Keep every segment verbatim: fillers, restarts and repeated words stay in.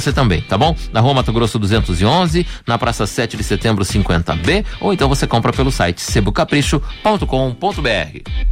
Você também, tá bom? Na Rua Mato Grosso duzentos e onze, na Praça sete de Setembro cinquenta B, ou então você compra pelo site sebucapricho ponto com ponto br.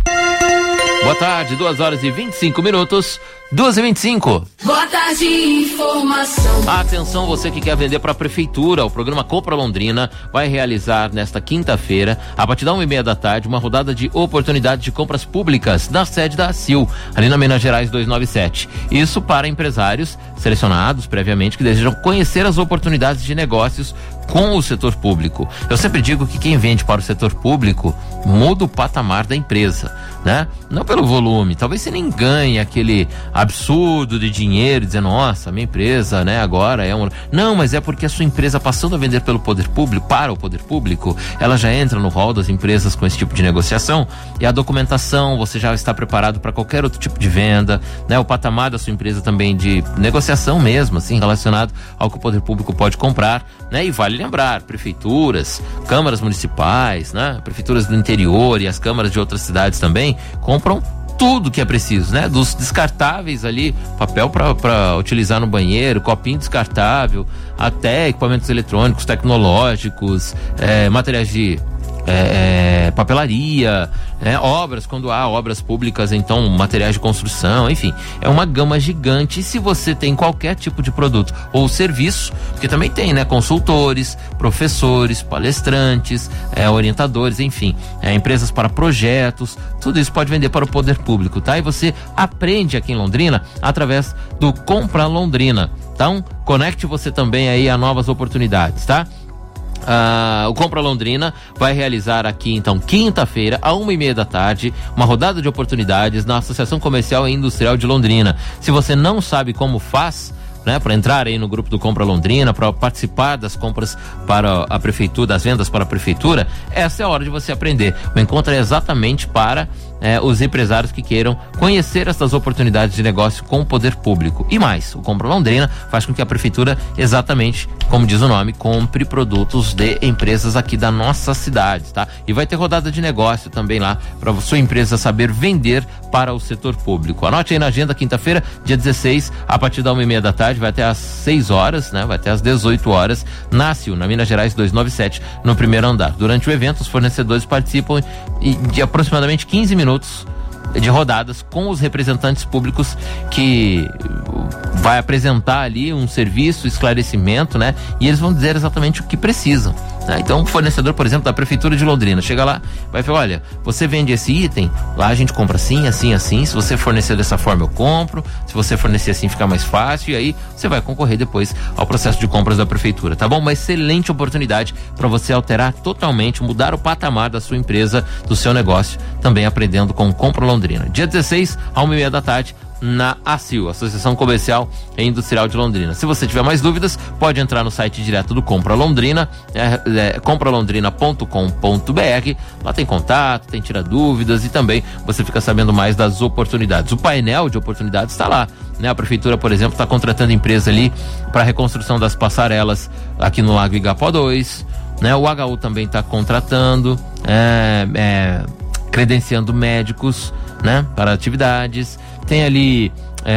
Boa tarde, duas horas e vinte e cinco minutos, duas e vinte e cinco. Boa tarde, informação. Atenção, você que quer vender para a prefeitura, o programa Compra Londrina vai realizar nesta quinta-feira, a partir da uma e meia da tarde, uma rodada de oportunidades de compras públicas na sede da A C I L, ali na Minas Gerais duzentos e noventa e sete. Isso para empresários selecionados previamente que desejam conhecer as oportunidades de negócios com o setor público. Eu sempre digo que quem vende para o setor público muda o patamar da empresa, né? Não pelo volume, talvez você nem ganhe aquele absurdo de dinheiro, dizendo, nossa, minha empresa, né, agora é um... Não, mas é porque a sua empresa, passando a vender pelo poder público, para o poder público, ela já entra no rol das empresas com esse tipo de negociação, e a documentação, você já está preparado para qualquer outro tipo de venda, né? O patamar da sua empresa também de negociação mesmo, assim, relacionado ao que o poder público pode comprar, né? E vale lembrar, prefeituras, câmaras municipais, né? Prefeituras do interior e as câmaras de outras cidades também compram tudo que é preciso, né? Dos descartáveis ali, papel para utilizar no banheiro, copinho descartável, até equipamentos eletrônicos, tecnológicos, é, materiais de É, é, papelaria, é, obras, quando há obras públicas, então materiais de construção, enfim, é uma gama gigante. E se você tem qualquer tipo de produto ou serviço, porque também tem, né, consultores, professores, palestrantes, é, orientadores, enfim, é, empresas para projetos, tudo isso pode vender para o poder público, tá? E você aprende aqui em Londrina através do Compra Londrina. Então, conecte você também aí a novas oportunidades, tá? Ah, o Compra Londrina vai realizar aqui, então, quinta-feira, a uma e meia da tarde, uma rodada de oportunidades na Associação Comercial e Industrial de Londrina. Se você não sabe como faz, né, para entrar aí no grupo do Compra Londrina, para participar das compras para a prefeitura, das vendas para a prefeitura, essa é a hora de você aprender. O encontro é exatamente para É, os empresários que queiram conhecer essas oportunidades de negócio com o poder público. E mais, o Compra Londrina faz com que a prefeitura, exatamente como diz o nome, compre produtos de empresas aqui da nossa cidade, tá? E vai ter rodada de negócio também lá, para sua empresa saber vender para o setor público. Anote aí na agenda, quinta-feira, dia dezesseis, a partir da uma e meia da tarde, vai até às seis horas, né? Vai até às dezoito horas, na A C I L, na Minas Gerais duzentos e noventa e sete, no primeiro andar. Durante o evento, os fornecedores participam de aproximadamente quinze minutos de rodadas com os representantes públicos, que vai apresentar ali um serviço, esclarecimento, né? E eles vão dizer exatamente o que precisam, né? Então, o fornecedor, por exemplo, da Prefeitura de Londrina, chega lá, vai falar, olha, você vende esse item, lá a gente compra assim, assim, assim, se você fornecer dessa forma eu compro, se você fornecer assim fica mais fácil, e aí você vai concorrer depois ao processo de compras da Prefeitura, tá bom? Uma excelente oportunidade para você alterar totalmente, mudar o patamar da sua empresa, do seu negócio, também aprendendo com Compra Londrina. Dia dezesseis, a uma e meia da tarde, na A C I L, Associação Comercial e Industrial de Londrina. Se você tiver mais dúvidas, pode entrar no site direto do Compra Londrina, é, é, compra londrina ponto com ponto br. Lá tem contato, tem tira dúvidas e também você fica sabendo mais das oportunidades. O painel de oportunidades está lá, né? A prefeitura, por exemplo, está contratando empresa ali para reconstrução das passarelas aqui no Lago Igapó dois, né? O H U também está contratando, é, é, credenciando médicos, né, para atividades. Tem ali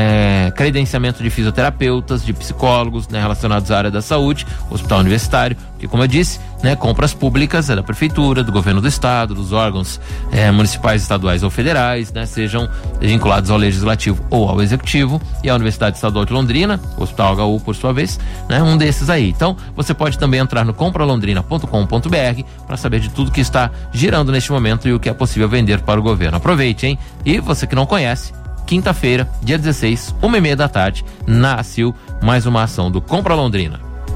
é, credenciamento de fisioterapeutas, de psicólogos, né, relacionados à área da saúde, hospital universitário, que, como eu disse, né, compras públicas é da prefeitura, do governo do estado, dos órgãos é, municipais, estaduais ou federais, né, sejam vinculados ao legislativo ou ao executivo, e a Universidade Estadual de Londrina, o Hospital H U, por sua vez, né, um desses aí. Então, você pode também entrar no compra londrina ponto com ponto br para saber de tudo que está girando neste momento e o que é possível vender para o governo. Aproveite, hein? E você que não conhece, quinta-feira, dia dezesseis, uma e meia da tarde, na A C I L, mais uma ação do Compra Londrina.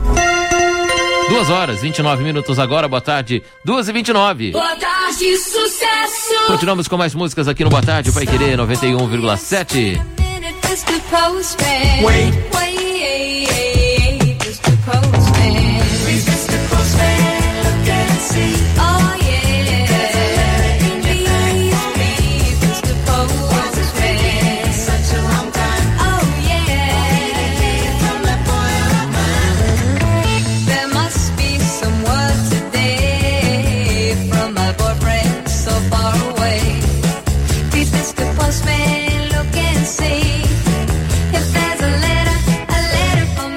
Duas horas, vinte e nove minutos agora, boa tarde, duas e vinte e nove. Boa tarde, sucesso! Continuamos com mais músicas aqui no Boa Tarde, Pai Querer noventa e um vírgula sete. Postman, look and see if there's a letter, a letter for me.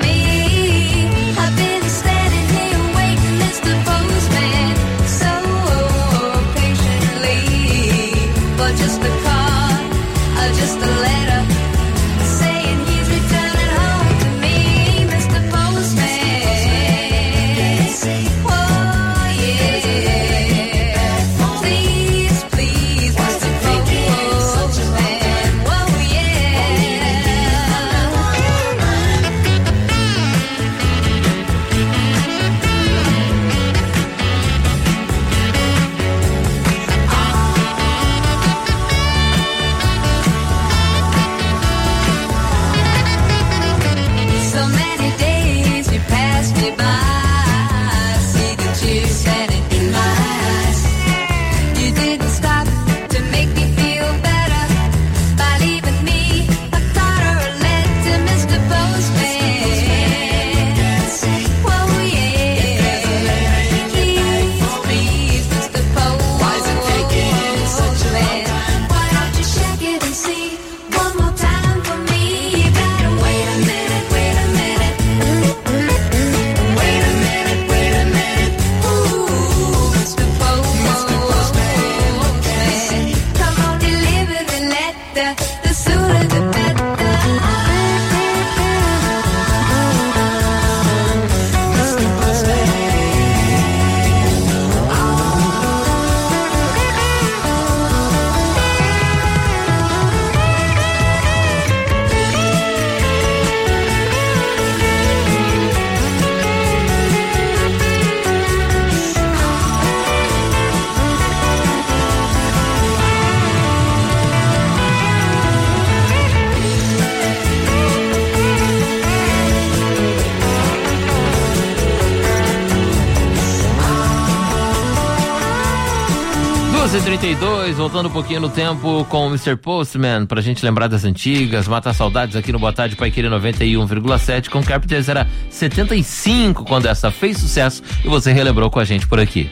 duas e trinta e dois, voltando um pouquinho no tempo com o mister Postman, pra gente lembrar das antigas, matar saudades aqui no Boa Tarde Paiquerê noventa e um vírgula sete, com Carpenters era setenta e cinco quando essa fez sucesso e você relembrou com a gente por aqui.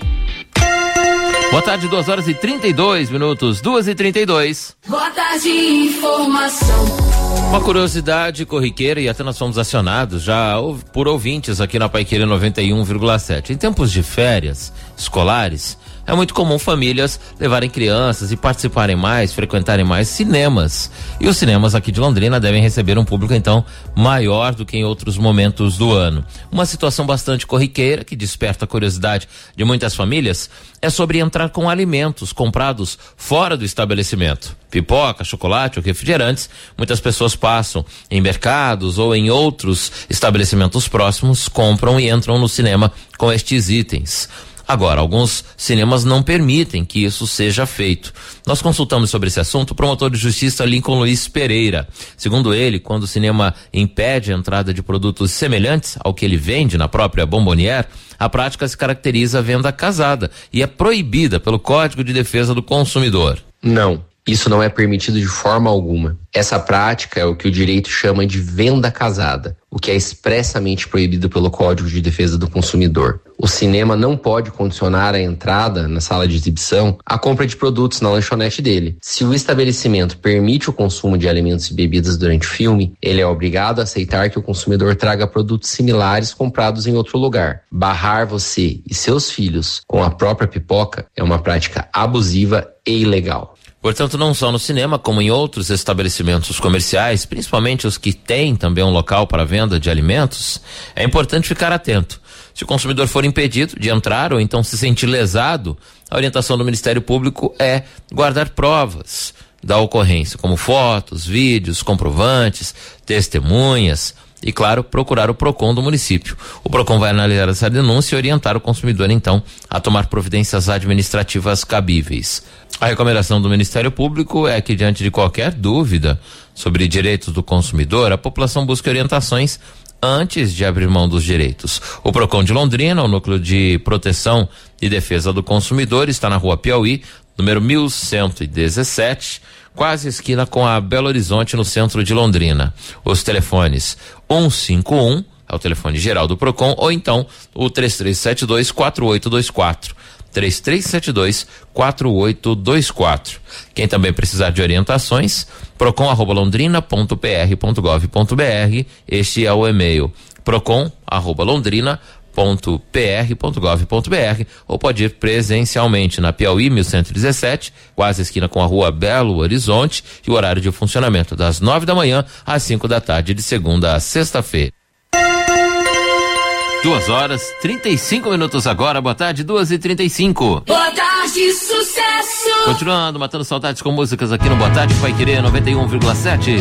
Boa tarde, duas horas e trinta e dois minutos, duas e trinta e dois. Boa tarde, informação. Uma curiosidade corriqueira, e até nós fomos acionados já por ouvintes aqui na Paiquerê noventa e um vírgula sete. Em tempos de férias escolares, é muito comum famílias levarem crianças e participarem mais, frequentarem mais cinemas. E os cinemas aqui de Londrina devem receber um público, então, maior do que em outros momentos do ano. Uma situação bastante corriqueira que desperta a curiosidade de muitas famílias é sobre entrar com alimentos comprados fora do estabelecimento. Pipoca, chocolate ou refrigerantes, muitas pessoas passam em mercados ou em outros estabelecimentos próximos, compram e entram no cinema com estes itens. Agora, alguns cinemas não permitem que isso seja feito. Nós consultamos sobre esse assunto o promotor de justiça Lincoln Luiz Pereira. Segundo ele, quando o cinema impede a entrada de produtos semelhantes ao que ele vende na própria Bombonière, a prática se caracteriza venda casada e é proibida pelo Código de Defesa do Consumidor. Não. Isso não é permitido de forma alguma. Essa prática é o que o direito chama de venda casada, o que é expressamente proibido pelo Código de Defesa do Consumidor. O cinema não pode condicionar a entrada na sala de exibição à compra de produtos na lanchonete dele. Se o estabelecimento permite o consumo de alimentos e bebidas durante o filme, ele é obrigado a aceitar que o consumidor traga produtos similares comprados em outro lugar. Barrar você e seus filhos com a própria pipoca é uma prática abusiva e ilegal. Portanto, não só no cinema, como em outros estabelecimentos comerciais, principalmente os que têm também um local para venda de alimentos, é importante ficar atento. Se o consumidor for impedido de entrar ou então se sentir lesado, a orientação do Ministério Público é guardar provas da ocorrência, como fotos, vídeos, comprovantes, testemunhas e, claro, procurar o PROCON do município. O PROCON vai analisar essa denúncia e orientar o consumidor, então, a tomar providências administrativas cabíveis. A recomendação do Ministério Público é que, diante de qualquer dúvida sobre direitos do consumidor, a população busque orientações antes de abrir mão dos direitos. O PROCON de Londrina, o Núcleo de Proteção e Defesa do Consumidor, está na Rua Piauí, número mil cento e dezessete, quase esquina com a Belo Horizonte, no centro de Londrina. Os telefones um cinco um, é o telefone geral do PROCON, ou então o três três sete dois, quatro oito dois quatro. três três sete dois, quatro oito dois quatro. Quem também precisar de orientações, procon arroba londrina ponto p r ponto gov ponto b r. Este é o e-mail, procon arroba londrina ponto p r ponto gov ponto b r, ou pode ir presencialmente na Piauí mil cento e dezessete, quase esquina com a Rua Belo Horizonte, e o horário de funcionamento das nove da manhã às cinco da tarde, de segunda a sexta-feira. Duas horas, trinta e cinco minutos agora, boa tarde, duas e trinta e cinco. Boa tarde, sucesso! Continuando, matando saudades com músicas aqui no Boa Tarde Paiquerê noventa e um vírgula sete.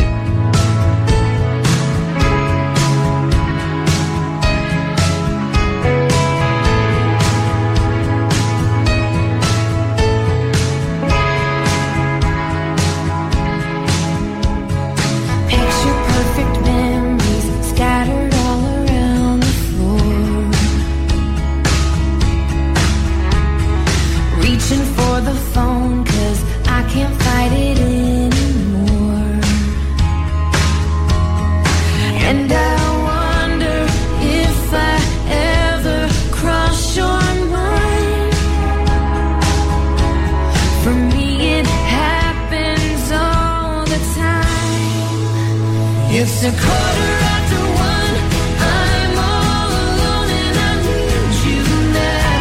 It's a quarter after one. I'm all alone and I need you now.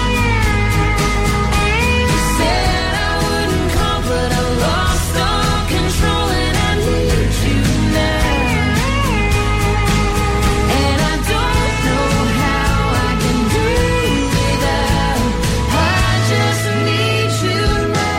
You said I wouldn't call, but I lost all control and I need you now. And I don't know how I can do without. I just need you now.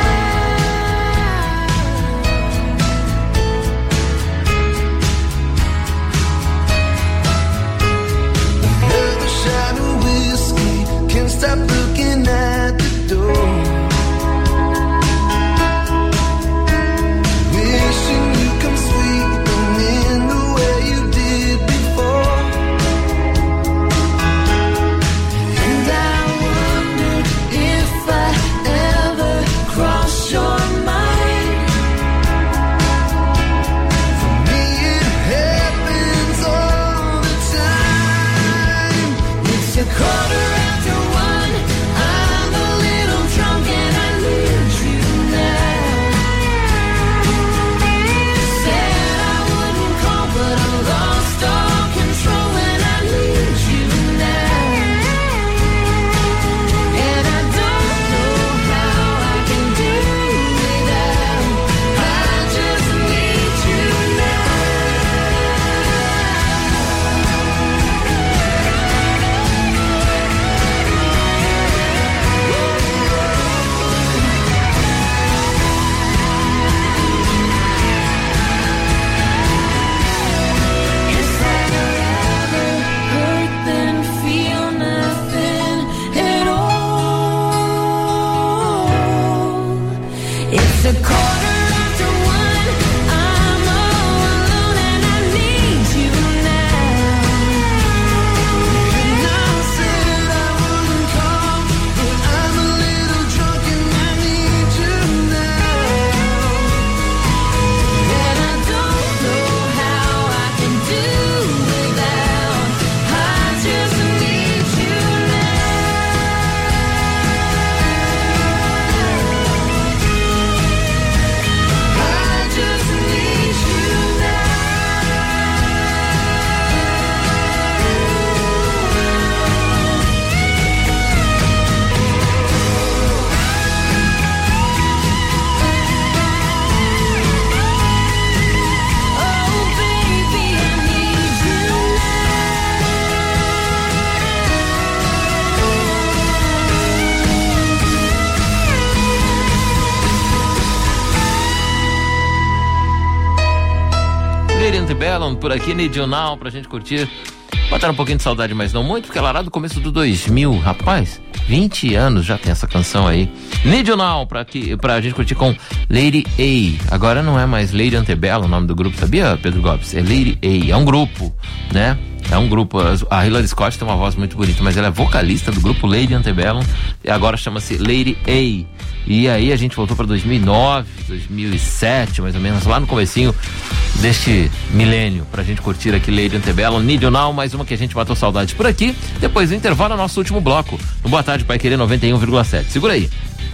Bellon por aqui, Need You Now, pra gente curtir. Botaram um pouquinho de saudade, mas não muito, porque ela lá do começo do dois mil, rapaz, vinte anos já tem essa canção aí. Need You Now, pra, aqui, pra gente curtir com Lady A. Agora não é mais Lady Antebellum o nome do grupo, sabia, Pedro Gomes? É Lady A, é um grupo, né? É um grupo, a Hilary Scott tem uma voz muito bonita, mas ela é vocalista do grupo Lady Antebellum e agora chama-se Lady A. E aí a gente voltou para dois mil e nove, dois mil e sete, mais ou menos, lá no comecinho deste milênio, pra gente curtir aqui Lady Antebellum, Need You Now, mais uma que a gente matou saudades por aqui. Depois do intervalo, nosso último bloco. No Boa Tarde, Pai Querer noventa e um vírgula sete. Segura aí.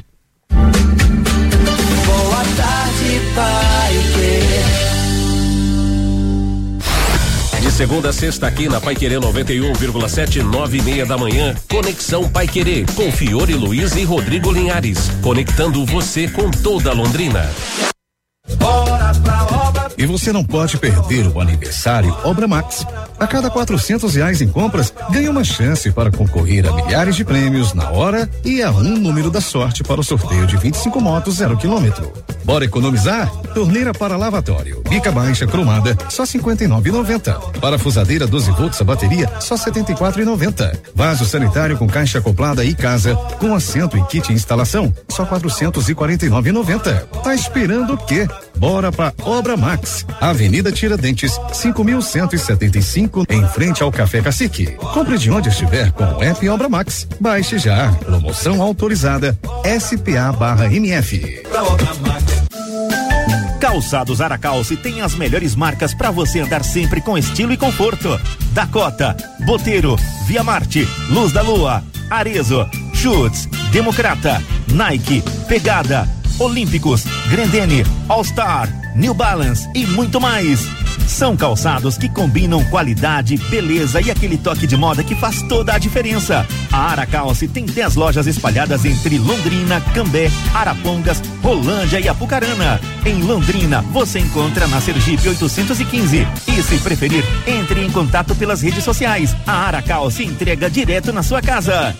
Boa tarde, Pai Querer. De segunda a sexta aqui na Pai Querer noventa e um vírgula sete, nove e meia da manhã, Conexão Pai Querer, com Fiore Luiz e Rodrigo Linhares, conectando você com toda Londrina. Bora pra obra. E você não pode perder o aniversário Obra Max. A cada quatrocentos reais em compras, ganha uma chance para concorrer a milhares de prêmios na hora e a um número da sorte para o sorteio de vinte e cinco motos zero quilômetro. Bora economizar? Torneira para lavatório, bica baixa cromada, só cinquenta e nove reais e noventa centavos. Parafusadeira doze volts a bateria, só setenta e quatro reais e noventa centavos. Vaso sanitário com caixa acoplada e casa, com assento e kit instalação, só quatrocentos e quarenta e nove reais e noventa centavos. Tá esperando o quê? Bora pra Obra Max, Avenida Tiradentes, cinco mil cento e setenta e cinco, em frente ao Café Cacique. Compre de onde estiver com o app Obra Max. Baixe já. Promoção autorizada S P A barra M F. Calçados Aracalce tem as melhores marcas para você andar sempre com estilo e conforto. Dakota, Boteiro, Via Marte, Luz da Lua, Arezzo, Schutz, Democrata, Nike, Pegada, Olímpicos, Grendene, All Star, New Balance e muito mais. São calçados que combinam qualidade, beleza e aquele toque de moda que faz toda a diferença. A Aracalce tem dez lojas espalhadas entre Londrina, Cambé, Arapongas, Rolândia e Apucarana. Em Londrina, você encontra na Sergipe oitocentos e quinze. E se preferir, entre em contato pelas redes sociais. A Aracalce entrega direto na sua casa.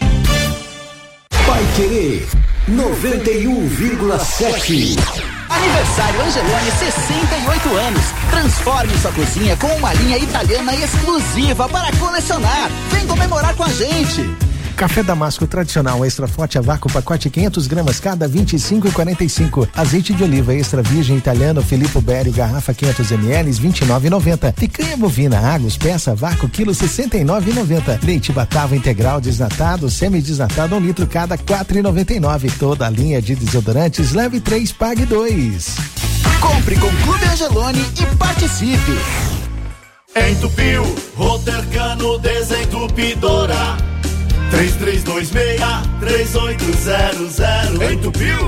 Pai Querer noventa e um vírgula sete. Aniversário Angelone, sessenta e oito anos. Transforme sua cozinha com uma linha italiana exclusiva para colecionar. Vem comemorar com a gente. Café Damasco tradicional extra forte a vácuo, pacote quinhentas gramas cada, vinte e cinco reais e quarenta e cinco. Azeite de oliva extra virgem italiano Filippo Berio, garrafa quinhentos mililitros, vinte e nove reais e noventa centavos. Picanha bovina Agus, peça vácuo, quilo sessenta e nove reais e noventa centavos. Leite Batavo integral desnatado, semi-desnatado um litro cada, quatro reais e noventa e nove centavos. Toda a linha de desodorantes, leve três, pague dois. Compre com Clube Angelone e participe. Entupiu, Rotercano Desentupidora. três três dois seis, três oito zero zero. Entupiu,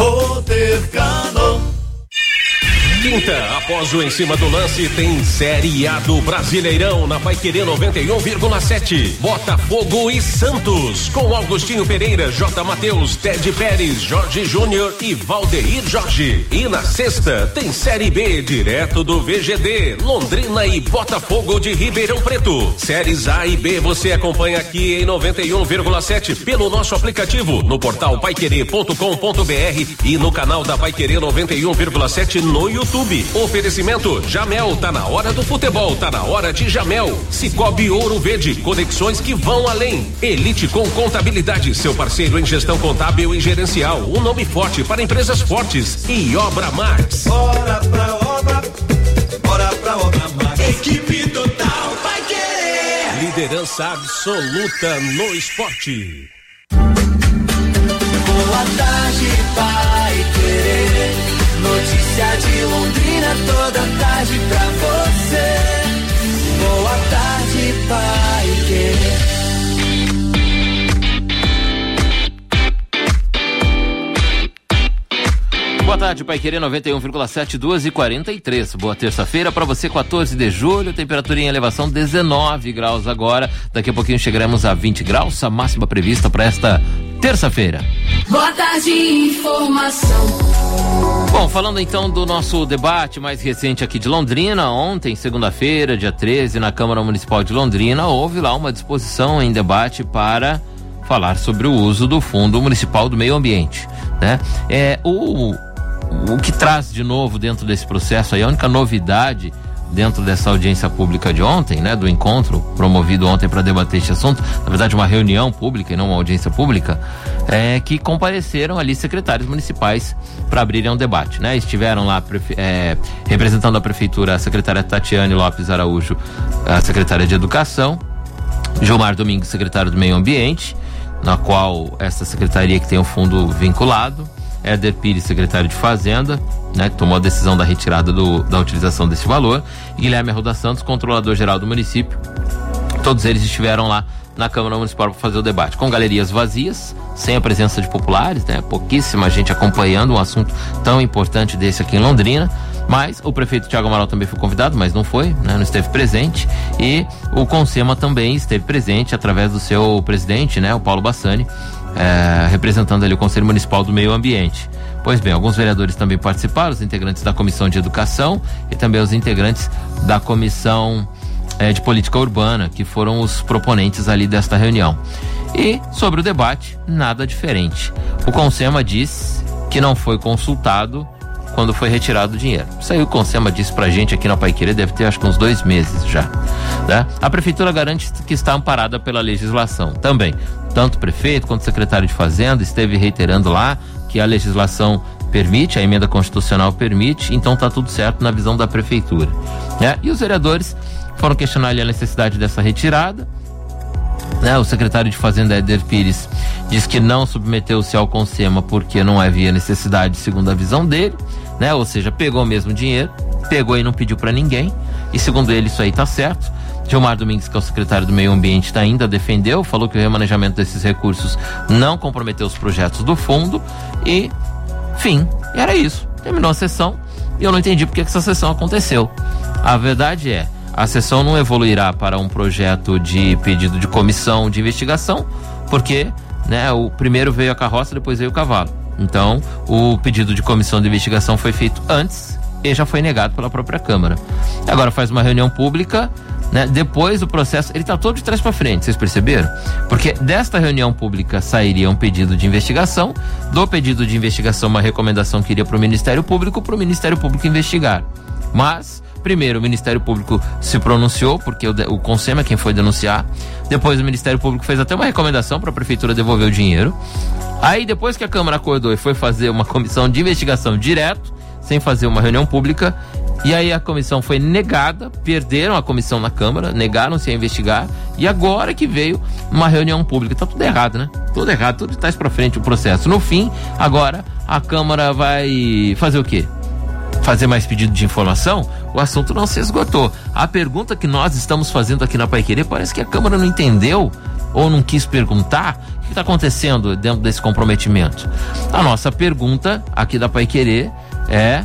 Rotercano. Quinta, após o Em Cima do Lance, tem Série A do Brasileirão na Pai Querer noventa e um vírgula sete. Botafogo e Santos, com Augustinho Pereira, J. Matheus, Ted Pérez, Jorge Júnior e Valdeir Jorge. E na sexta, tem Série B, direto do V G D, Londrina e Botafogo de Ribeirão Preto. Séries A e B você acompanha aqui em noventa e um vírgula sete pelo nosso aplicativo, no portal pai querer ponto com ponto b r e no canal da Pai Querer noventa e um vírgula sete no YouTube. Oferecimento Jamel, tá na hora do futebol, tá na hora de Jamel. Cicobi Ouro Verde, conexões que vão além. Elite com Contabilidade, seu parceiro em gestão contábil e gerencial, um nome forte para empresas fortes. E Obra Max. Bora pra obra, bora pra Obra Max. Equipe total vai querer. Liderança absoluta no esporte. Boa tarde, Pai Querer. Notícia de Londrina toda tarde pra você. Boa tarde, Pai Querer. Boa tarde, Pai Querer noventa e um vírgula sete, duas e quarenta e três. Boa terça-feira para você, quatorze de julho, temperatura em elevação dezenove graus agora. Daqui a pouquinho chegaremos a vinte graus, a máxima prevista para esta terça-feira. Boa tarde, informação. Bom, falando então do nosso debate mais recente aqui de Londrina, ontem, segunda-feira, dia treze, na Câmara Municipal de Londrina, houve lá uma disposição em debate para falar sobre o uso do Fundo Municipal do Meio Ambiente, né? É, o, o que traz de novo dentro desse processo aí, a única novidade dentro dessa audiência pública de ontem, né, do encontro promovido ontem para debater este assunto, na verdade uma reunião pública e não uma audiência pública, é que compareceram ali secretários municipais para abrirem um debate, né? Estiveram lá é, representando a prefeitura a secretária Tatiane Lopes Araújo, a secretária de Educação, Gilmar Domingues, secretário do Meio Ambiente, na qual essa secretaria que tem um fundo vinculado, Éder Pires, secretário de Fazenda, né, que tomou a decisão da retirada do, da utilização desse valor, e Guilherme Arruda Santos, controlador-geral do município. Todos eles estiveram lá na Câmara Municipal para fazer o debate, com galerias vazias, sem a presença de populares, né, pouquíssima gente acompanhando um assunto tão importante desse aqui em Londrina. Mas o prefeito Thiago Amaral também foi convidado, mas não foi, né, não esteve presente, e o Consema também esteve presente através do seu presidente, né, o Paulo Bassani, é, representando ali o Conselho Municipal do Meio Ambiente. Pois bem, alguns vereadores também participaram, os integrantes da Comissão de Educação e também os integrantes da Comissão é, de Política Urbana, que foram os proponentes ali desta reunião. E sobre o debate, nada diferente. O Consema diz que não foi consultado quando foi retirado o dinheiro. Isso aí o Consema disse pra gente aqui na Paiquerê, deve ter acho que uns dois meses já, né? A prefeitura garante que está amparada pela legislação também. Tanto o prefeito quanto o secretário de Fazenda esteve reiterando lá que a legislação permite, a emenda constitucional permite, então tá tudo certo na visão da prefeitura, né? E os vereadores foram questionar ali a necessidade dessa retirada, né? O secretário de Fazenda, Éder Pires, diz que não submeteu-se ao Consema porque não havia necessidade, segundo a visão dele, né? Ou seja, pegou o mesmo dinheiro, pegou e não pediu para ninguém, e segundo ele isso aí tá certo. Gilmar Domingues, que é o secretário do Meio Ambiente, ainda defendeu, falou que o remanejamento desses recursos não comprometeu os projetos do fundo, e fim, era isso. Terminou a sessão e eu não entendi porque que essa sessão aconteceu. A verdade é, a sessão não evoluirá para um projeto de pedido de comissão de investigação, porque, né, o primeiro veio a carroça, depois veio o cavalo. Então, o pedido de comissão de investigação foi feito antes e já foi negado pela própria Câmara. Agora faz uma reunião pública, né, depois do processo, ele tá todo de trás para frente, vocês perceberam? Porque desta reunião pública sairia um pedido de investigação, do pedido de investigação uma recomendação que iria para o Ministério Público, para o Ministério Público investigar. Mas primeiro o Ministério Público se pronunciou, porque o, o Consema é quem foi denunciar. Depois o Ministério Público fez até uma recomendação para a Prefeitura devolver o dinheiro. Aí depois que a Câmara acordou e foi fazer uma comissão de investigação direto, sem fazer uma reunião pública, e aí a comissão foi negada, perderam a comissão na Câmara, negaram-se a investigar, e agora que veio uma reunião pública. Tá tudo errado, né? Tudo errado, tudo está para frente o processo. No fim, agora a Câmara vai fazer o quê? Fazer mais pedido de informação? O assunto não se esgotou. A pergunta que nós estamos fazendo aqui na Paiquerê, parece que a Câmara não entendeu ou não quis perguntar o que está acontecendo dentro desse comprometimento. A nossa pergunta aqui da Paiquerê é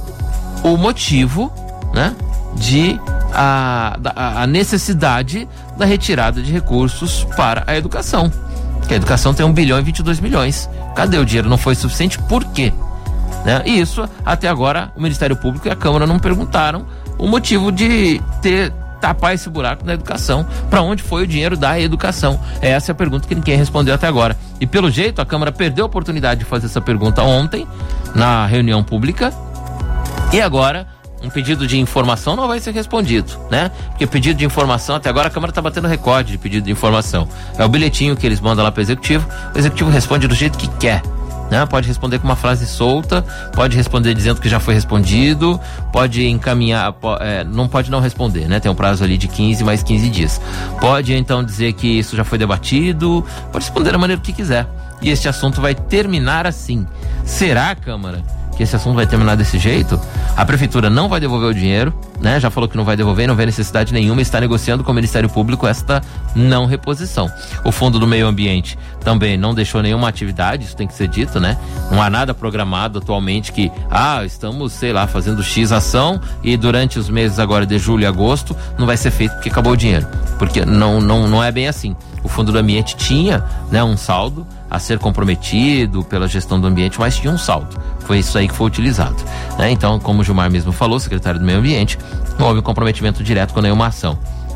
o motivo, né, de a, a, a necessidade da retirada de recursos para a educação. Que a educação tem um bilhão e vinte e dois milhões. Cadê o dinheiro? Não foi suficiente? Por quê? Né? E isso, até agora, o Ministério Público e a Câmara não perguntaram o motivo de ter tapar esse buraco na educação. Para onde foi o dinheiro da educação? Essa é a pergunta que ninguém respondeu até agora. E pelo jeito, a Câmara perdeu a oportunidade de fazer essa pergunta ontem, na reunião pública, e agora um pedido de informação não vai ser respondido, né? Porque pedido de informação, até agora a Câmara está batendo recorde de pedido de informação. É o bilhetinho que eles mandam lá para o Executivo, o Executivo responde do jeito que quer. Né? Pode responder com uma frase solta, pode responder dizendo que já foi respondido, pode encaminhar, pode, é, não pode não responder, né? Tem um prazo ali de quinze mais quinze dias. Pode então dizer que isso já foi debatido, pode responder da maneira que quiser. E este assunto vai terminar assim. Será, Câmara, que esse assunto vai terminar desse jeito? A Prefeitura não vai devolver o dinheiro, né? Já falou que não vai devolver, não vê necessidade nenhuma, está negociando com o Ministério Público esta não reposição. O Fundo do Meio Ambiente também não deixou nenhuma atividade, isso tem que ser dito, né? Não há nada programado atualmente que, ah, estamos, sei lá, fazendo X ação e durante os meses agora de julho e agosto não vai ser feito porque acabou o dinheiro. Porque não, não, não é bem assim. O Fundo do Ambiente tinha, né, um saldo a ser comprometido pela gestão do ambiente, mas tinha um saldo. Foi isso aí que foi utilizado, né? Então, como o Gilmar mesmo falou, secretário do Meio Ambiente, não houve um comprometimento direto com nenhuma ação.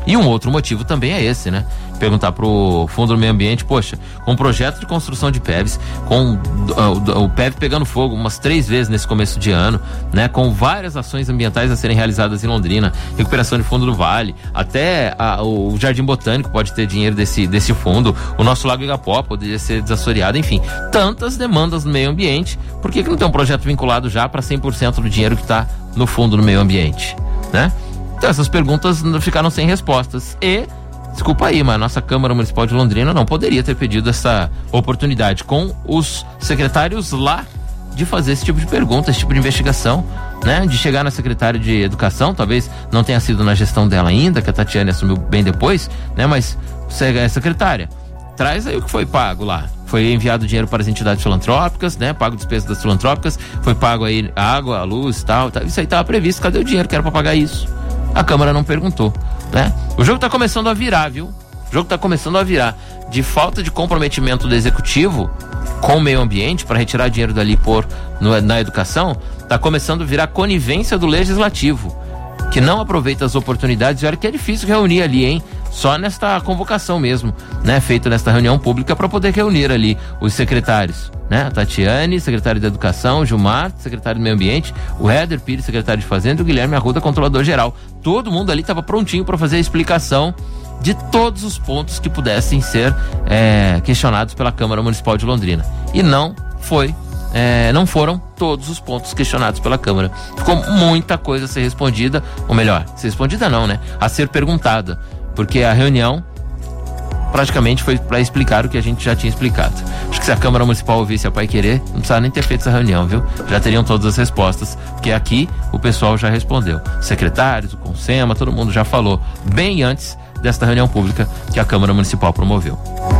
E um outro motivo também é esse, né? Perguntar pro Fundo do Meio Ambiente, poxa, com um projeto de construção de P E Vs, com uh, o P E V pegando fogo umas três vezes nesse começo de ano, né? Com várias ações ambientais a serem realizadas em Londrina, recuperação de fundo do Vale, até a, o Jardim Botânico pode ter dinheiro desse, desse fundo, o nosso Lago Igapó poderia ser desassoreado, enfim, tantas demandas no meio ambiente, por que que não tem um projeto vinculado já para cem por cento do dinheiro que está no Fundo do Meio Ambiente, né? Então essas perguntas ficaram sem respostas e desculpa aí, mas a nossa Câmara Municipal de Londrina não poderia ter pedido essa oportunidade com os secretários lá de fazer esse tipo de pergunta, esse tipo de investigação, né? De chegar na secretária de Educação, talvez não tenha sido na gestão dela ainda, que a Tatiane assumiu bem depois, né? Mas, secretária, traz aí o que foi pago lá. Foi enviado dinheiro para as entidades filantrópicas, né? Pago despesas das filantrópicas, foi pago aí a água, a luz e tal, tal. Isso aí estava previsto, cadê o dinheiro que era para pagar isso? A Câmara não perguntou, né? O jogo tá começando a virar, viu? O jogo tá começando a virar. De falta de comprometimento do Executivo com o meio ambiente para retirar dinheiro dali por no, na educação, tá começando a virar conivência do Legislativo, que não aproveita as oportunidades. E olha que é difícil reunir ali, hein? Só nesta convocação mesmo, né? Feita nesta reunião pública para poder reunir ali os secretários, né? A Tatiane, secretário de Educação, o Gilmar, secretário do Meio Ambiente, o Éder Pires, secretário de Fazenda, e o Guilherme Arruda, controlador geral. Todo mundo ali estava prontinho para fazer a explicação de todos os pontos que pudessem ser é, questionados pela Câmara Municipal de Londrina. E não foi, é, não foram todos os pontos questionados pela Câmara. Ficou muita coisa a ser respondida, ou melhor, ser respondida não, né? A ser perguntada, porque a reunião praticamente foi para explicar o que a gente já tinha explicado. Acho que se a Câmara Municipal ouvisse a Paiquerê, não precisava nem ter feito essa reunião, viu? Já teriam todas as respostas, porque aqui o pessoal já respondeu. Secretários, o Consema, todo mundo já falou bem antes desta reunião pública que a Câmara Municipal promoveu.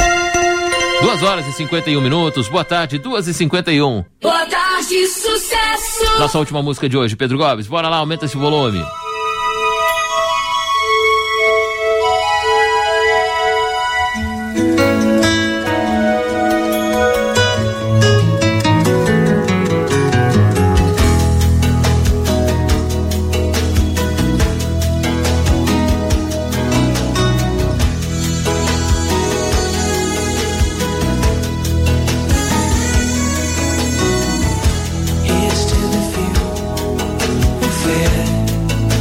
Duas horas e cinquenta e um minutos, boa tarde, duas e cinquenta e um. Boa tarde, sucesso! Nossa última música de hoje, Pedro Gomes, bora lá, aumenta esse volume. Here's to the few who fear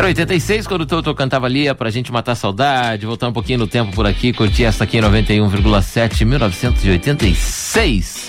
Era oitenta e seis, quando o Toto cantava ali, pra gente matar a saudade, voltar um pouquinho no tempo por aqui, curtir essa aqui em noventa e um vírgula sete, mil novecentos e oitenta e seis.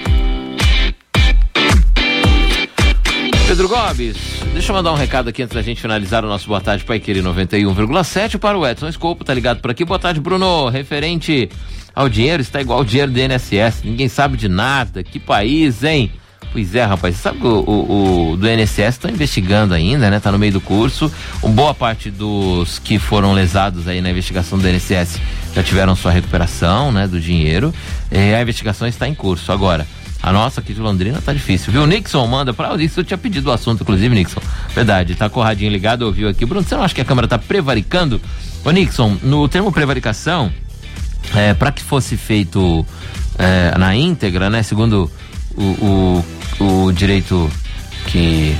Pedro Gomes, deixa eu mandar um recado aqui antes da gente finalizar o nosso Boa Tarde Paiquerê noventa e um vírgula sete para o Edson Escopo, tá ligado por aqui? Boa tarde, Bruno. Referente ao dinheiro, está igual o dinheiro do I N S S, ninguém sabe de nada. Que país, hein? Pois é, rapaz, você sabe que o, o, o do I N S S está investigando ainda, né? Tá no meio do curso. Uma boa parte dos que foram lesados aí na investigação do I N S S já tiveram sua recuperação, né? Do dinheiro. É, a investigação está em curso. Agora, a nossa aqui de Londrina tá difícil, viu? Nixon manda pra isso, eu tinha pedido o assunto, inclusive, Nixon. Verdade, tá com o radinho ligado, ouviu aqui. Bruno, você não acha que a Câmara tá prevaricando? Ô, Nixon, no termo prevaricação, é, para que fosse feito é, na íntegra, né? Segundo o, o, o direito que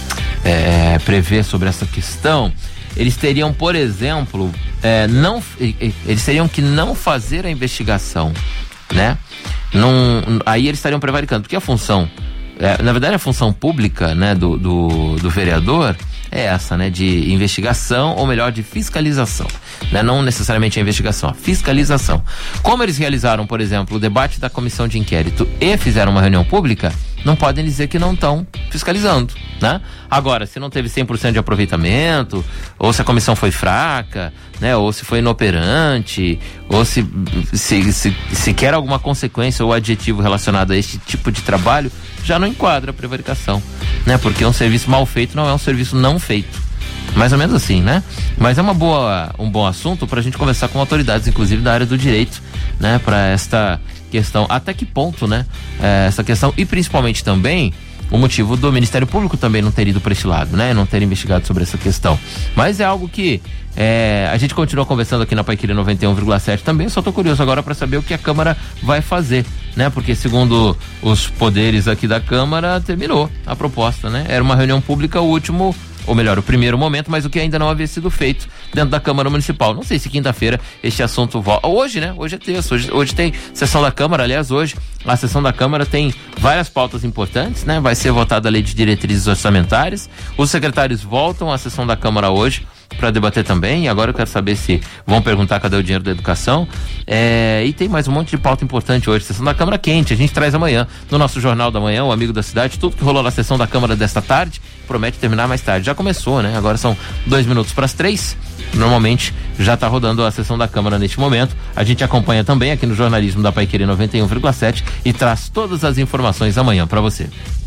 é, prevê sobre essa questão, eles teriam, por exemplo, é, não, eles teriam que não fazer a investigação, né? Não, aí eles estariam prevaricando, porque a função, é, na verdade a função pública, né, do, do, do vereador é essa, né, de investigação, ou melhor, de fiscalização, né, não necessariamente a investigação, a fiscalização. Como eles realizaram, por exemplo, o debate da comissão de inquérito e fizeram uma reunião pública, não podem dizer que não estão fiscalizando, né? Agora, se não teve cem por cento de aproveitamento, ou se a comissão foi fraca, né? Ou se foi inoperante, ou se, se, se, se quer alguma consequência ou adjetivo relacionado a este tipo de trabalho, já não enquadra a prevaricação, né? Porque um serviço mal feito não é um serviço não feito. Mais ou menos assim, né? Mas é uma boa, um bom assunto pra gente conversar com autoridades, inclusive da área do direito, né? Pra esta questão, até que ponto, né? É, essa questão, e principalmente também o motivo do Ministério Público também não ter ido para esse lado, né? Não ter investigado sobre essa questão. Mas é algo que é, a gente continua conversando aqui na Paiquerê noventa e um vírgula sete também. Só tô curioso agora para saber o que a Câmara vai fazer, né? Porque segundo os poderes aqui da Câmara, terminou a proposta, né? Era uma reunião pública, o último, ou melhor, o primeiro momento, mas o que ainda não havia sido feito dentro da Câmara Municipal. Não sei se quinta-feira este assunto volta. Hoje, né? Hoje é terça, hoje, hoje tem sessão da Câmara, aliás, hoje a sessão da Câmara tem várias pautas importantes, né? Vai ser votada a lei de diretrizes orçamentárias, os secretários voltam à sessão da Câmara hoje para debater também, e agora eu quero saber se vão perguntar cadê o dinheiro da educação, é, e tem mais um monte de pauta importante hoje, sessão da Câmara quente, a gente traz amanhã no nosso Jornal da Manhã, o Amigo da Cidade, tudo que rolou na sessão da Câmara desta tarde, promete terminar mais tarde, já começou, né? Agora são dois minutos para as três, normalmente já está rodando a sessão da Câmara neste momento, a gente acompanha também aqui no jornalismo da Paiquerê noventa e um vírgula sete e traz todas as informações amanhã para você.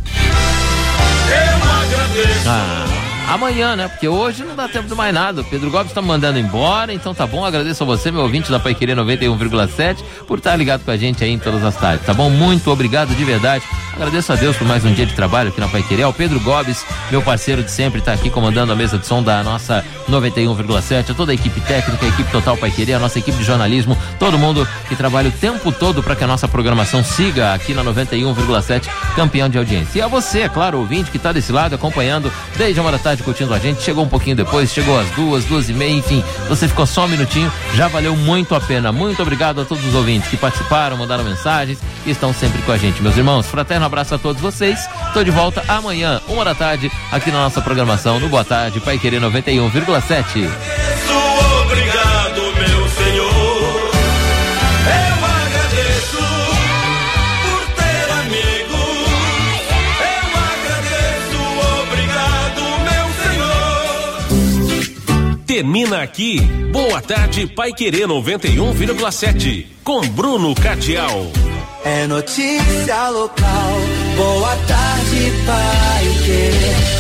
Eu agradeço. Ah, amanhã, né? Porque hoje não dá tempo de mais nada. O Pedro Gomes tá me mandando embora, então tá bom. Agradeço a você, meu ouvinte da Paiquerê noventa e um vírgula sete, por estar ligado com a gente aí em todas as tardes, tá bom? Muito obrigado de verdade. Agradeço a Deus por mais um dia de trabalho aqui na Paiquerê. Ao Pedro Gomes, meu parceiro de sempre, tá aqui comandando a mesa de som da nossa noventa e um vírgula sete. A toda a equipe técnica, a equipe Total Paiquerê, a nossa equipe de jornalismo, todo mundo que trabalha o tempo todo para que a nossa programação siga aqui na noventa e um vírgula sete, campeão de audiência. E a você, é claro, ouvinte, que tá desse lado acompanhando desde a uma da tarde curtindo a gente, chegou um pouquinho depois, chegou às duas, duas e meia, enfim, você ficou só um minutinho, já valeu muito a pena. Muito obrigado a todos os ouvintes que participaram, mandaram mensagens e estão sempre com a gente, meus irmãos. Fraterno abraço a todos vocês. Tô de volta amanhã, uma da tarde, aqui na nossa programação no Boa Tarde Paiquerê noventa e um vírgula sete. Obrigado, meu Senhor. Eu agradeço por ter amigos. Eu agradeço, obrigado, meu Senhor. Termina aqui Boa Tarde Paiquerê noventa e um vírgula sete com Bruno Cardial. É notícia local. Boa tarde, Paiquerê.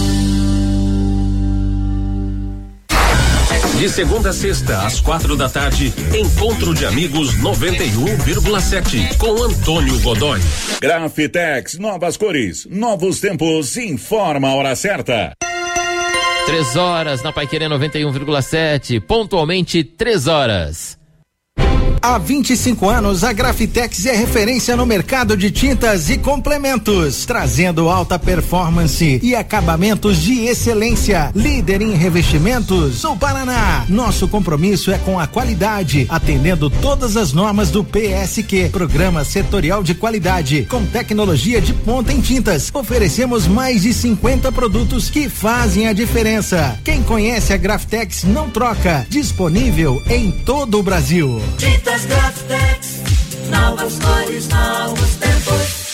De segunda a sexta, às quatro da tarde, Encontro de Amigos noventa e um vírgula sete, com Antônio Godoy. Grafitex, novas cores, novos tempos, informa a hora certa. Três horas na Paiquerê noventa e um vírgula sete, pontualmente três horas. Há vinte e cinco anos, a Grafitex é referência no mercado de tintas e complementos, trazendo alta performance e acabamentos de excelência. Líder em revestimentos no Paraná. Nosso compromisso é com a qualidade, atendendo todas as normas do P S Q, Programa Setorial de Qualidade, com tecnologia de ponta em tintas. Oferecemos mais de cinquenta produtos que fazem a diferença. Quem conhece a Grafitex não troca. Disponível em todo o Brasil. Tintas Grafitex, novas cores, novos tempos.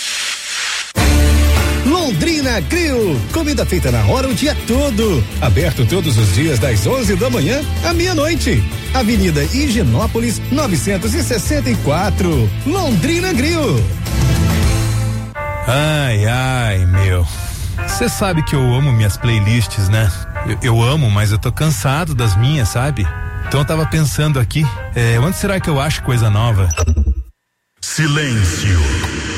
Londrina Grill, comida feita na hora o dia todo. Aberto todos os dias das onze da manhã à meia-noite. Avenida Higienópolis novecentos e sessenta e quatro. Londrina Grill. Ai, ai, meu. Você sabe que eu amo minhas playlists, né? Eu, eu amo, mas eu tô cansado das minhas, sabe? Então eu tava pensando aqui, é, onde será que eu acho coisa nova? Silêncio.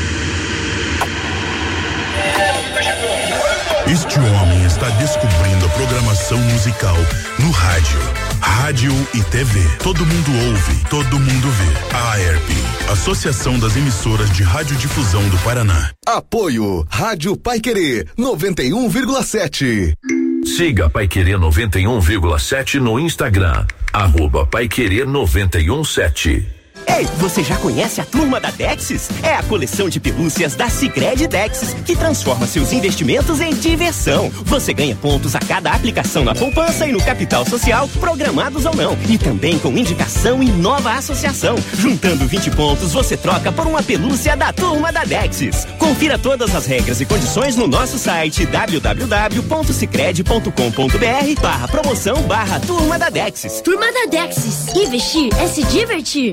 Este homem está descobrindo a programação musical no rádio. Rádio e T V. Todo mundo ouve, todo mundo vê. A AERP, Associação das Emissoras de Radiodifusão do Paraná. Apoio Rádio Paiquerê noventa e um vírgula sete. Siga Paiquerê noventa e um vírgula sete no Instagram. Arroba Paiquerê noventa e um sete. Ei, você já conhece a Turma da Dexis? É a coleção de pelúcias da Sicredi Dexis, que transforma seus investimentos em diversão. Você ganha pontos a cada aplicação na poupança e no capital social, programados ou não. E também com indicação em nova associação. Juntando vinte pontos, você troca por uma pelúcia da Turma da Dexis. Confira todas as regras e condições no nosso site w w w ponto sicredi ponto com ponto b r barra promoção barra Turma da Dexis. Turma da Dexis. Investir é se divertir.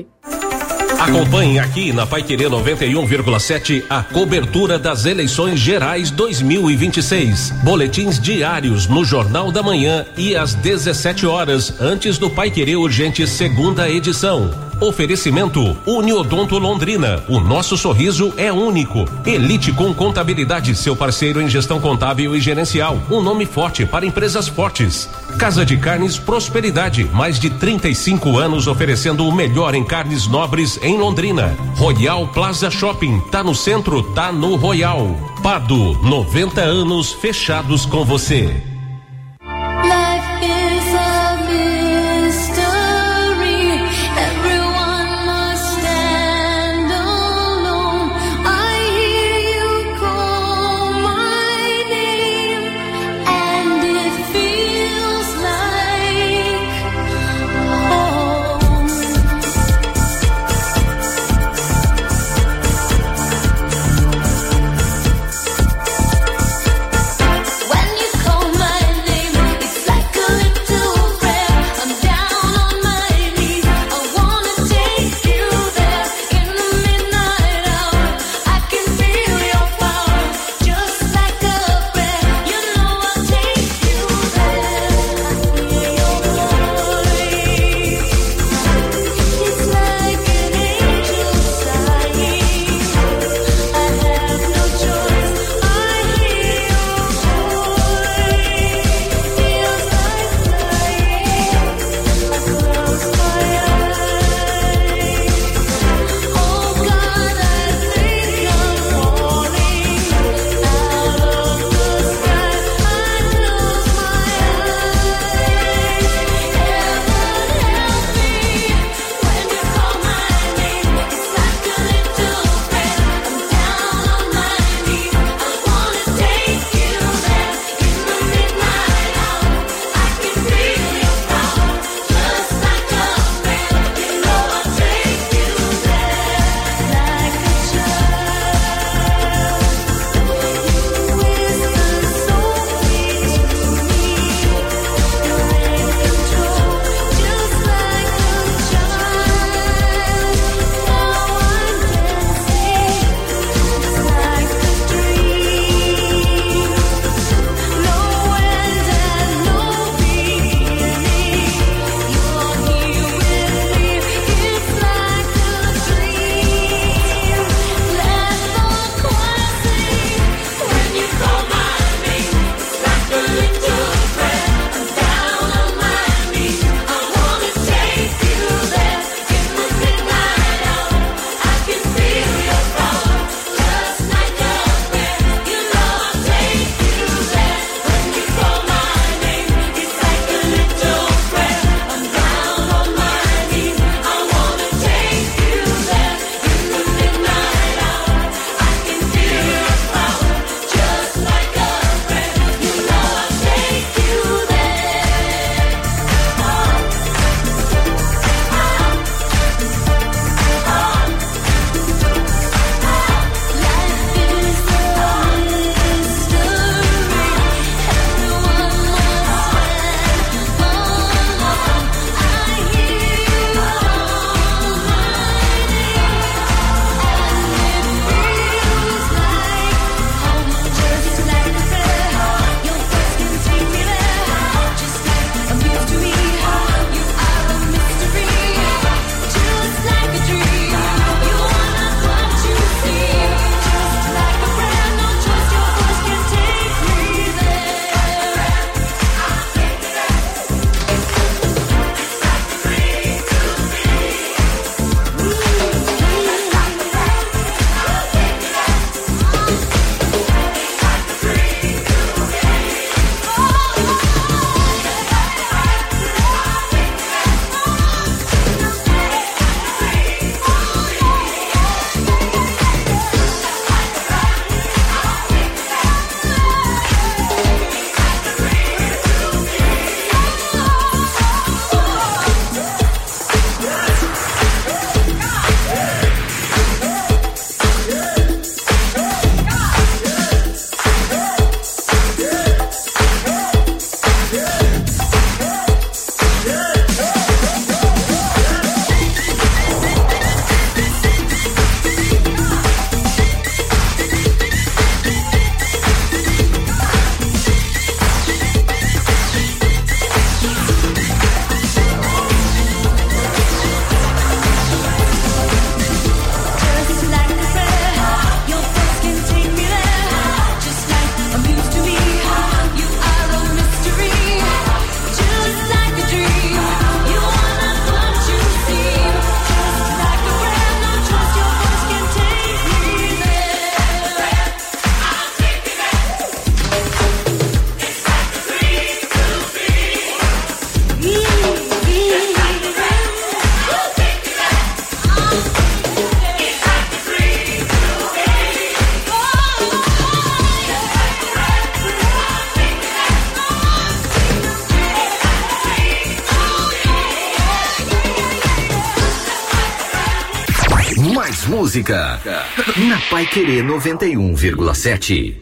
Acompanhe aqui na Paiquerê noventa e um vírgula sete a cobertura das eleições gerais dois mil e vinte e seis. Boletins diários no Jornal da Manhã e às dezessete horas, antes do Paiquerê Urgente segunda edição. Oferecimento Uniodonto Londrina. O nosso sorriso é único. Elite com Contabilidade, seu parceiro em gestão contábil e gerencial. Um nome forte para empresas fortes. Casa de Carnes Prosperidade. Mais de trinta e cinco anos oferecendo o melhor em carnes nobres em Londrina. Royal Plaza Shopping. Tá no centro, tá no Royal. Pado, noventa anos fechados com você. When you call my música. Na Paiquerê noventa e um vírgula sete.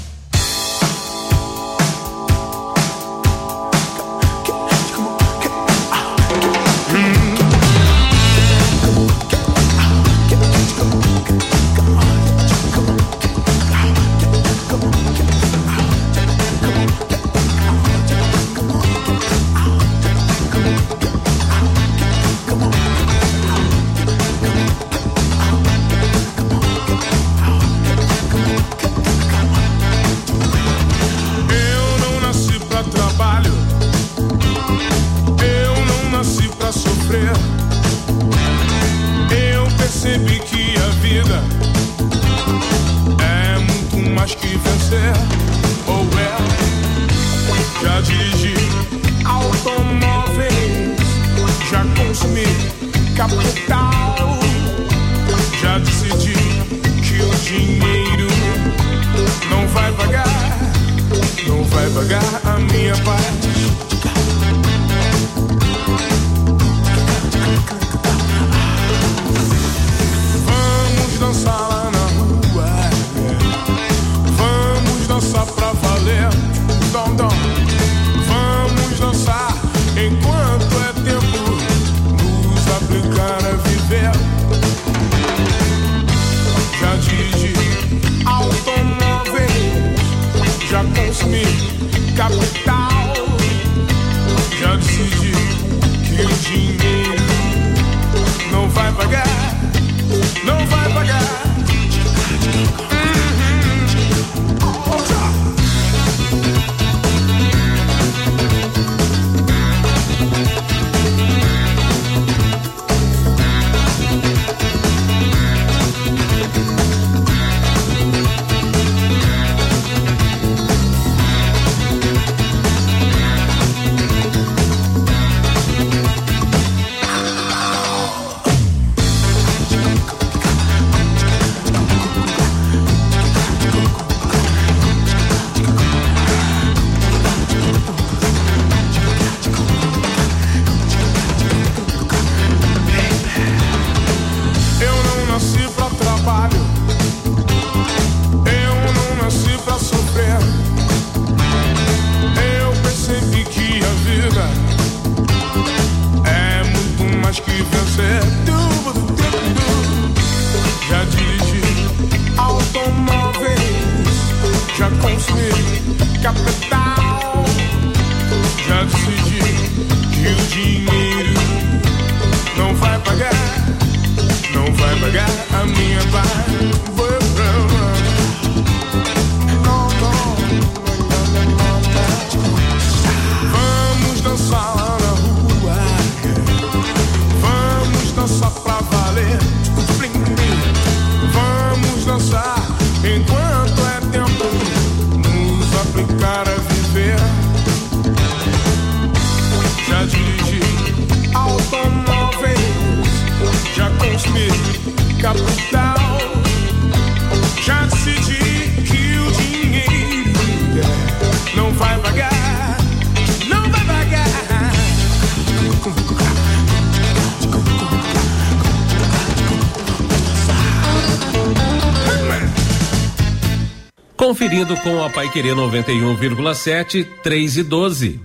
Conferido com a Paiquerê noventa e um vírgula sete, três e doze.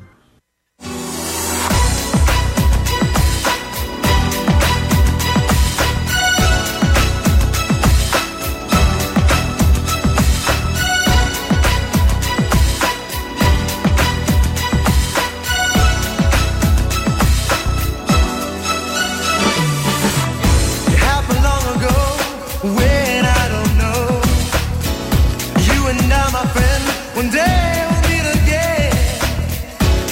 One day we'll meet again.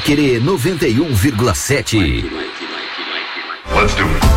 Querer noventa e um vírgula sete. Let's do it.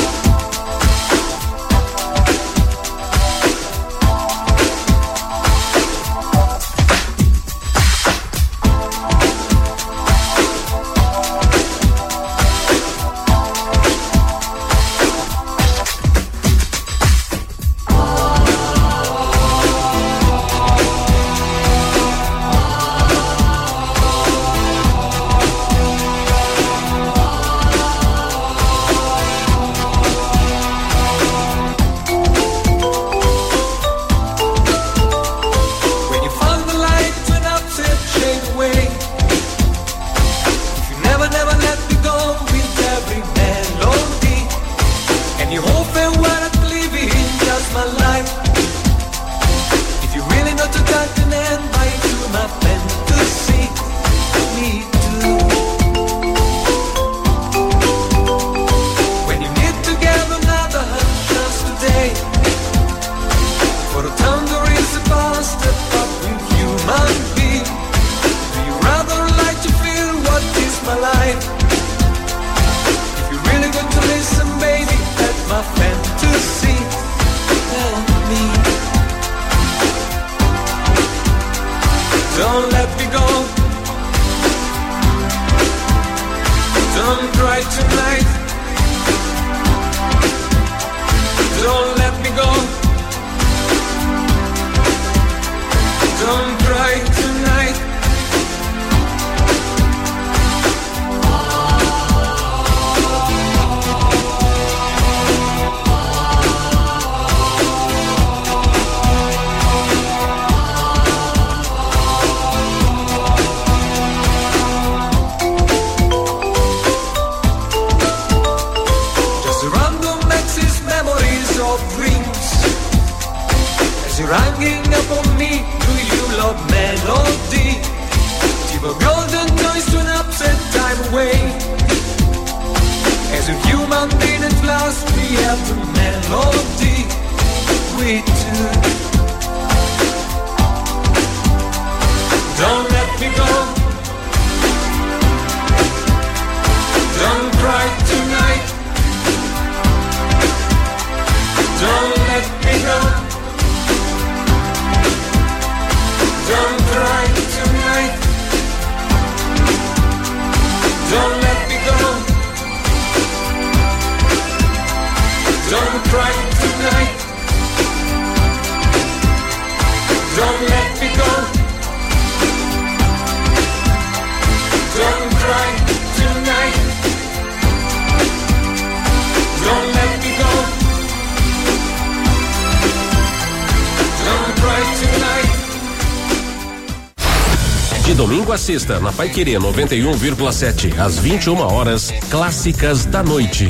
De domingo a sexta, na Paiquerê noventa e um vírgula sete, às vinte e uma horas, clássicas da noite.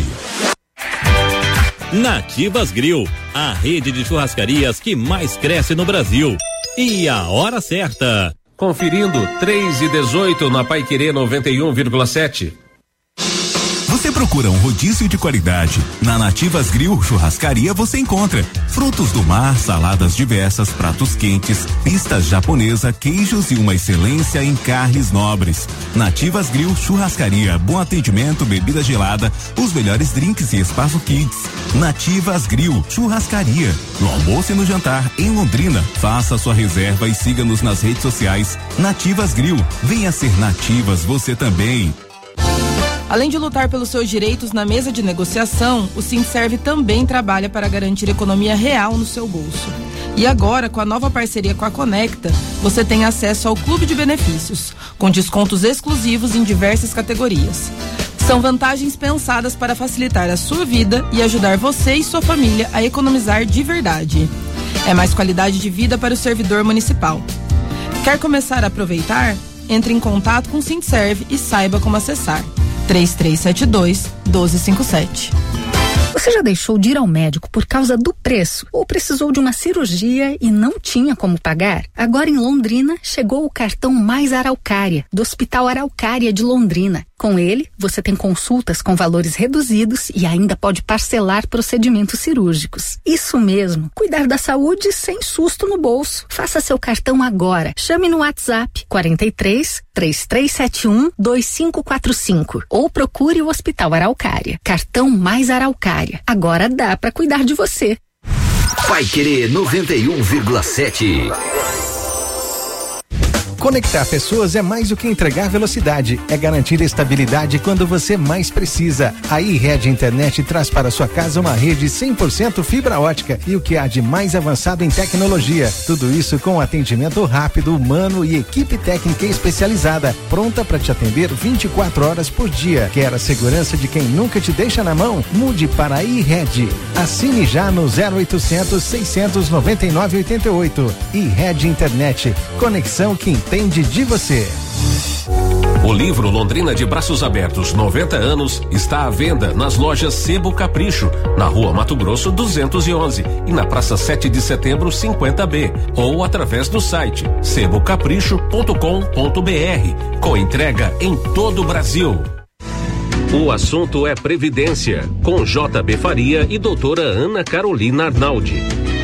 Nativas Grill, a rede de churrascarias que mais cresce no Brasil. E a hora certa. Conferindo três e dezoito na Paiquerê noventa e um vírgula sete. Você procura um rodízio de qualidade? Na Nativas Grill Churrascaria você encontra frutos do mar, saladas diversas, pratos quentes, pistas japonesa, queijos e uma excelência em carnes nobres. Nativas Grill Churrascaria, bom atendimento, bebida gelada, os melhores drinks e espaço kids. Nativas Grill Churrascaria, no almoço e no jantar em Londrina. Faça sua reserva e siga-nos nas redes sociais. Nativas Grill, venha ser Nativas você também. Além de lutar pelos seus direitos na mesa de negociação, o Sindserv também trabalha para garantir economia real no seu bolso. E agora, com a nova parceria com a Conecta, você tem acesso ao Clube de Benefícios, com descontos exclusivos em diversas categorias. São vantagens pensadas para facilitar a sua vida e ajudar você e sua família a economizar de verdade. É mais qualidade de vida para o servidor municipal. Quer começar a aproveitar? Entre em contato com o Sindserv e saiba como acessar. três três sete dois, um dois cinco sete. Você já deixou de ir ao médico por causa do preço ou precisou de uma cirurgia e não tinha como pagar? Agora em Londrina chegou o cartão Mais Araucária, do Hospital Araucária de Londrina. Com ele, você tem consultas com valores reduzidos e ainda pode parcelar procedimentos cirúrgicos. Isso mesmo, cuidar da saúde sem susto no bolso. Faça seu cartão agora. Chame no WhatsApp quarenta e três, três três sete um, dois cinco quatro cinco ou procure o Hospital Araucária. Cartão Mais Araucária. Agora dá pra cuidar de você. Paiquerê noventa e um vírgula sete. Conectar pessoas é mais do que entregar velocidade, é garantir estabilidade quando você mais precisa. A iRede Internet traz para sua casa uma rede cem por cento fibra ótica e o que há de mais avançado em tecnologia. Tudo isso com atendimento rápido, humano e equipe técnica especializada, pronta para te atender vinte e quatro horas por dia. Quer a segurança de quem nunca te deixa na mão? Mude para a iRede. Assine já no zero oitocentos, seiscentos noventa e nove, oitenta e oito. iRede Internet. Conexão que entende de você. O livro Londrina de Braços Abertos noventa anos está à venda nas lojas Sebo Capricho, na Rua Mato Grosso duzentos e onze e na Praça sete de Setembro cinquenta B, ou através do site sebo capricho ponto com ponto br, com entrega em todo o Brasil. O assunto é Previdência, com J B Faria e doutora Ana Carolina Arnaldi.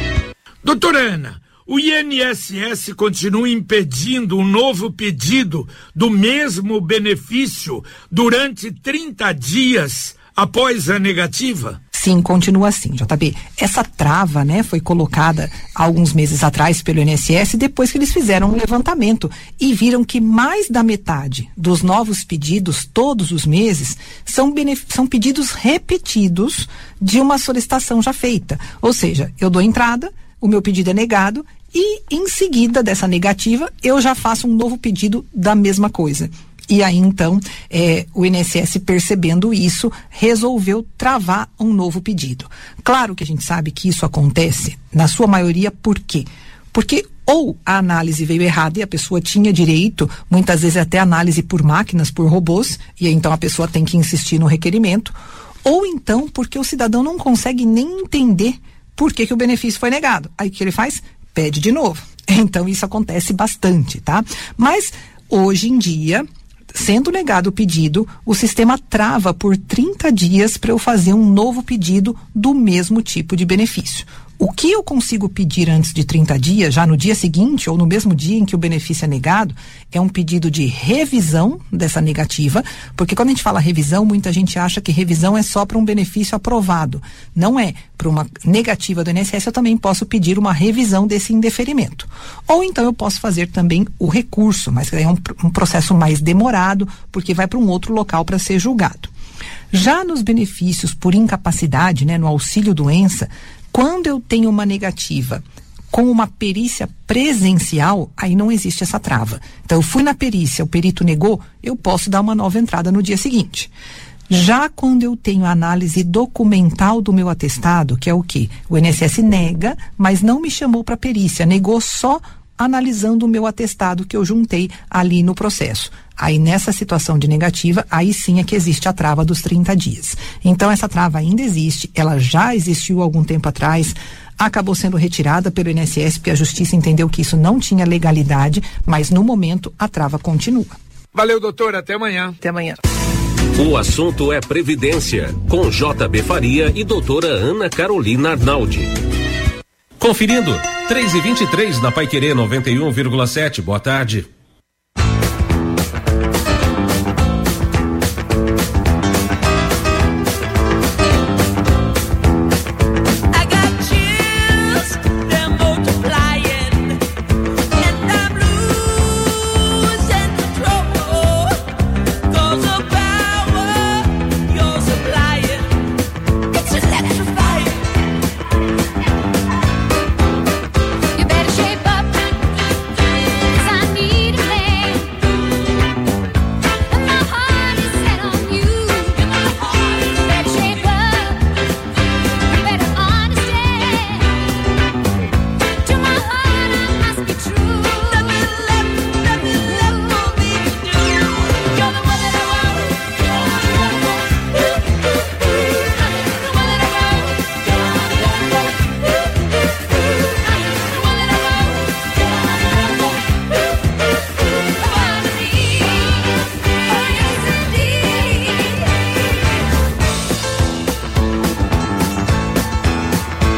Doutora Ana, o I N S S continua impedindo um novo pedido do mesmo benefício durante trinta dias após a negativa? Sim, continua assim, J B. Essa trava, né, foi colocada alguns meses atrás pelo I N S S depois que eles fizeram um levantamento e viram que mais da metade dos novos pedidos todos os meses são, são pedidos repetidos de uma solicitação já feita. Ou seja, eu dou entrada, o meu pedido é negado e em seguida dessa negativa eu já faço um novo pedido da mesma coisa. E aí então é, o I N S S, percebendo isso, resolveu travar um novo pedido. Claro que a gente sabe que isso acontece na sua maioria, por quê? Porque ou a análise veio errada e a pessoa tinha direito, muitas vezes até análise por máquinas, por robôs, e aí então a pessoa tem que insistir no requerimento, ou então porque o cidadão não consegue nem entender por que que o benefício foi negado. Aí o que ele faz? Pede de novo. Então isso acontece bastante, tá? Mas hoje em dia, sendo negado o pedido, o sistema trava por trinta dias para eu fazer um novo pedido do mesmo tipo de benefício. O que eu consigo pedir antes de trinta dias, já no dia seguinte ou no mesmo dia em que o benefício é negado, é um pedido de revisão dessa negativa, porque quando a gente fala revisão, muita gente acha que revisão é só para um benefício aprovado. Não é. Para uma negativa do I N S S, eu também posso pedir uma revisão desse indeferimento. Ou então eu posso fazer também o recurso, mas é um, um processo mais demorado, porque vai para um outro local para ser julgado. Já nos benefícios por incapacidade, né, no auxílio doença, quando eu tenho uma negativa com uma perícia presencial, aí não existe essa trava. Então eu fui na perícia, o perito negou, eu posso dar uma nova entrada no dia seguinte. Já quando eu tenho a análise documental do meu atestado, que é o quê? O I N S S nega, mas não me chamou para perícia, negou só analisando o meu atestado que eu juntei ali no processo. Aí nessa situação de negativa, aí sim é que existe a trava dos trinta dias. Então essa trava ainda existe, ela já existiu há algum tempo atrás, acabou sendo retirada pelo I N S S porque a justiça entendeu que isso não tinha legalidade, mas no momento a trava continua. Valeu, doutor, até amanhã. Até amanhã. O assunto é Previdência, com J B Faria e doutora Ana Carolina Arnaldi. Conferindo, três e vinte e três na Paiquerê noventa e um vírgula sete, boa tarde.